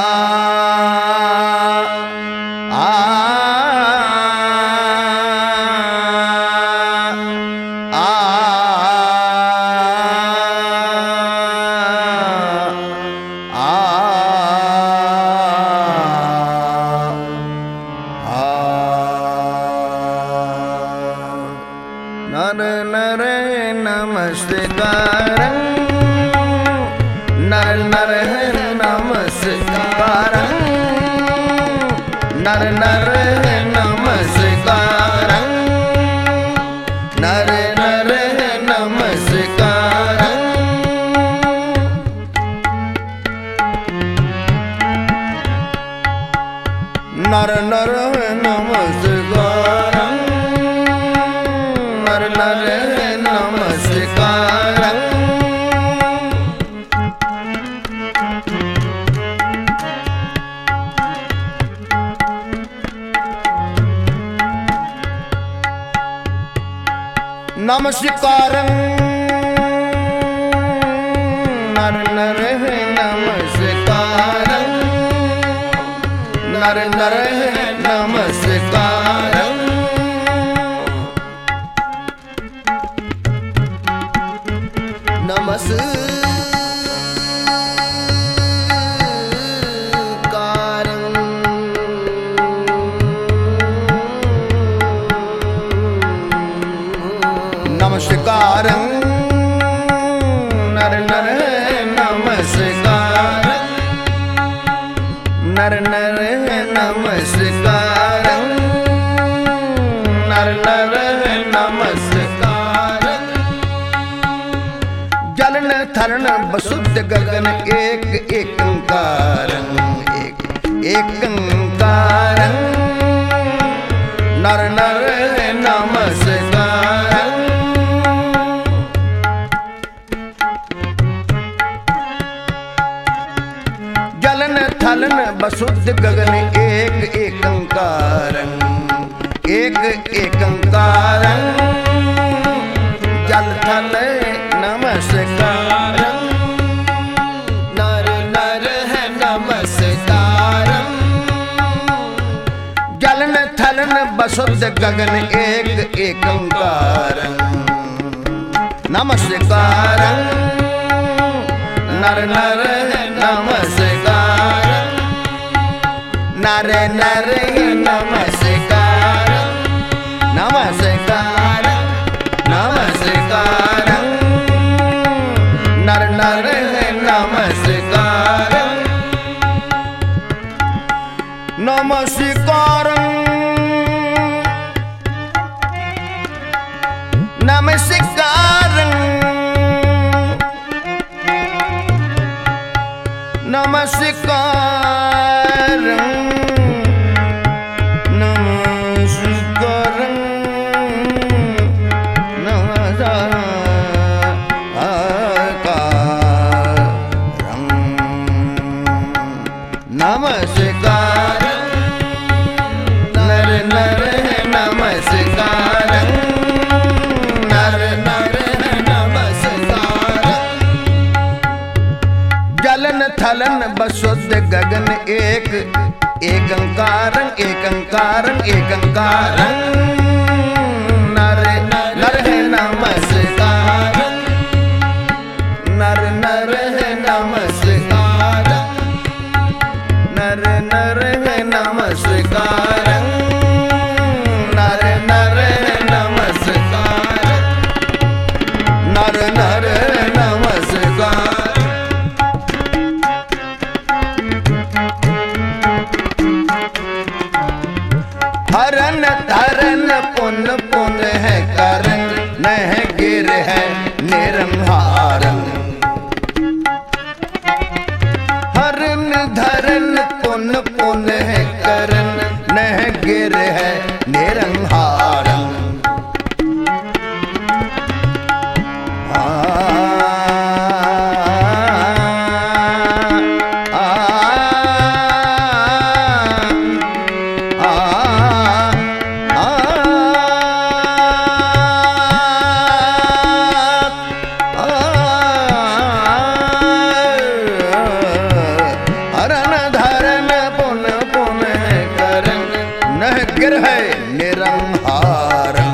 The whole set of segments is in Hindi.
नर नर नमस्कारं नर नर नमस्कारं नर नर नमस्कारं नर नर नमस्कारं नर नर नमस्कारं नमस्कारं नर नर नमस्कारं नर नर नमस्कारं नमस्कारं नर नर नमस्कारं नर नर नमस्कारं नर नर नमस्कारं जलन थरण बसुद्ध गगन एक एकंकारं एक एकंकारं नर नर नमस्कारं थलन बसुद्ध गगन एक एकंकारं एक एकंकारं जल थल नमस्कारं नर नर नमस्कारं जलन थलन बसुद्ध गगन एक एकंकारं नमस्कारं नर नर नमस्कारं नर नर नमस्कारं नमस्कारं नमस्कारं नर नर नमस्कारं नमस्कारं नमस्कारं नमस्कारं नमस्कारं नमस्कारं नर नर नमस्कारं नर नर नमस्कारं जलन थलन बसुद्ध गगन एक एकंकारं एकंकारं एकंकारं नर नर नमस्कारं नर नर नमस्कारं नर नर नमस्कारं नर नर नमस्कारं नर नर नमस्कारं हरन धरन पुन पुन है करन नह गिर है निरंहारं हरन धरन पुन पुन है करन नह गिर है निरंहारं हरन धर गिर है निरंहारं।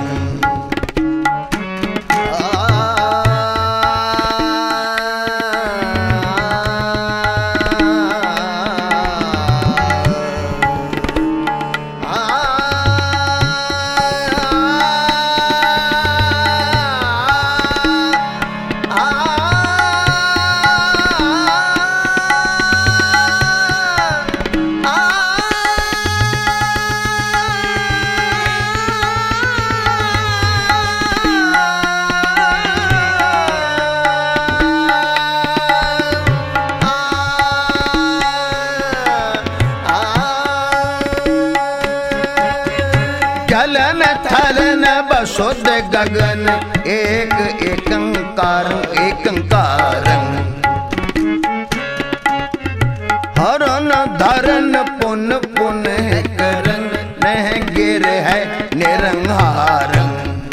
चलन थलन बसुद गगन एक एकंकार एकंकारं। हरन धरन पुन पुन करन नह गिर है निरंहारं।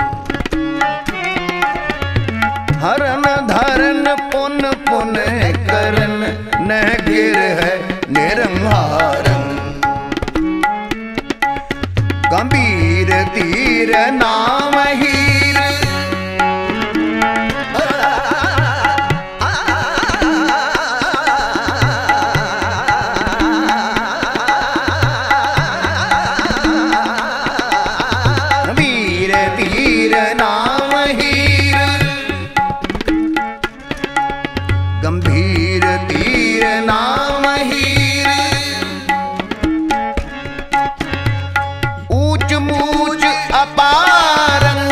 हरन धरन पुन पुन करन नह गिर है निरंहारं। गंभीर तीर नाम हीर गंभीर तीर नाम हीर। गंभीर तीर नाम हीर। ऊंच मूच अपारं।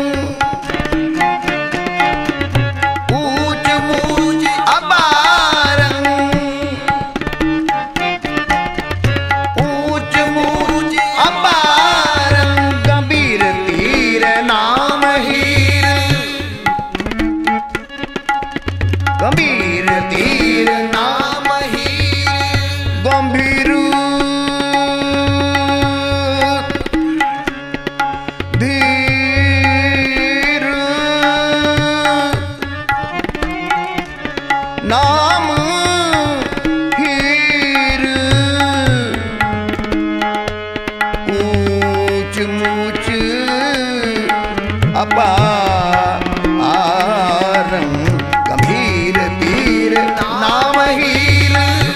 ऊंच मूच अपारं। ऊंच मूच अपारं। गंभीर तीर नाम हीर। गंभीर तीर नाम हीर। गंभीर धीर नाम हीर। ऊंच मूच अपारं। गंभीर तीर नाम हीर।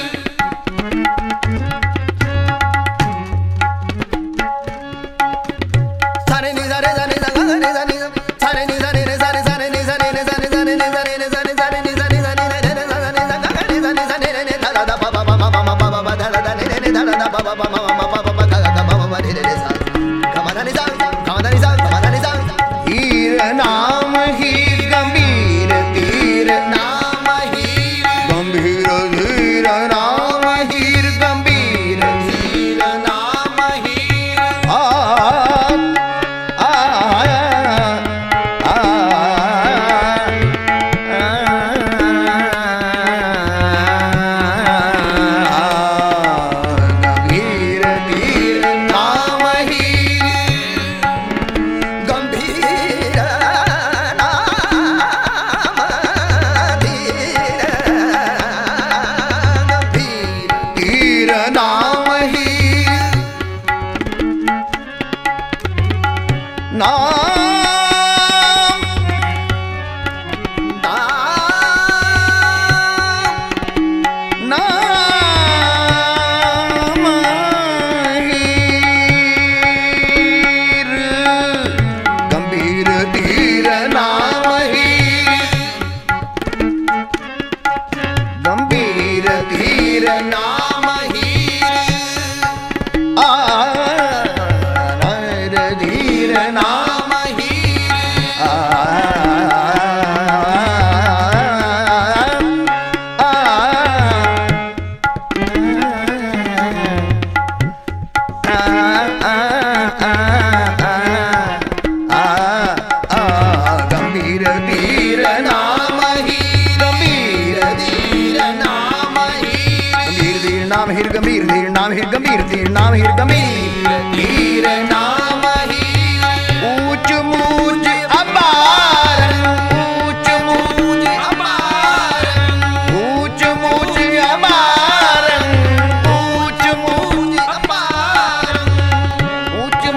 हीर नाम हीर। गंभीर तीर नाम हीर। गंभीर धीर नाम हीर। गंभीर धीर नाम हीर। आ आ आ गंभीर तीर नाम हीर। गंभीर नाम धीर। गंभीर तीर नाम हीर। नाम नाम हीर। गंभीर तीर नाम हीर। गंभीर तीर नाम हीर। आ धीर नाम हीर। आ गंभीर तीर नाम हीर। गंभीर तीर नाम हीर। गंभीर तीर नाम हीर। गंभीर तीर नाम हीर। गंभीर तीर नाम हीर। गंभीर तीर नाम हीर। ऊंच मूच अपारं। ऊंच मूच अपारं। ऊंच मूच अपारं। ऊंच मूच अपारं। ऊंच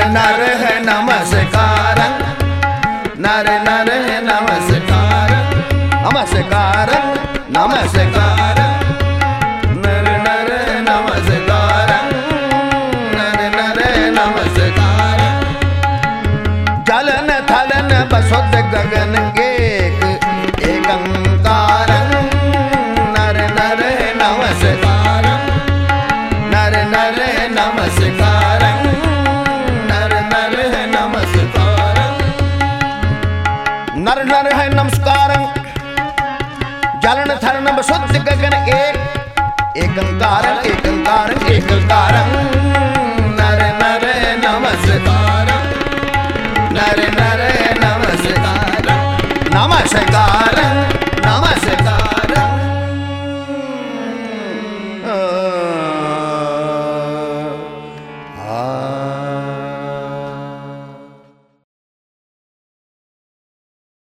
नर है नमस्कार, नर नर है नमस्कार, नमस्कार नमस्कार, नर नर है नमस्कार, नर नर है नमस्कार। जलन थलन बसुद गगन एक एकंकार, नर नर है नमस्कार, नर नर है नमस्कार, नर नर है नमस्कार, नर नर है नमस्कार। जलन थलन बसुद गगन एकंकार, एकंकार एकंकार, नर नर है नमस्कार, नर नर है नमस्कार, नमस्कार नमस्कार। आ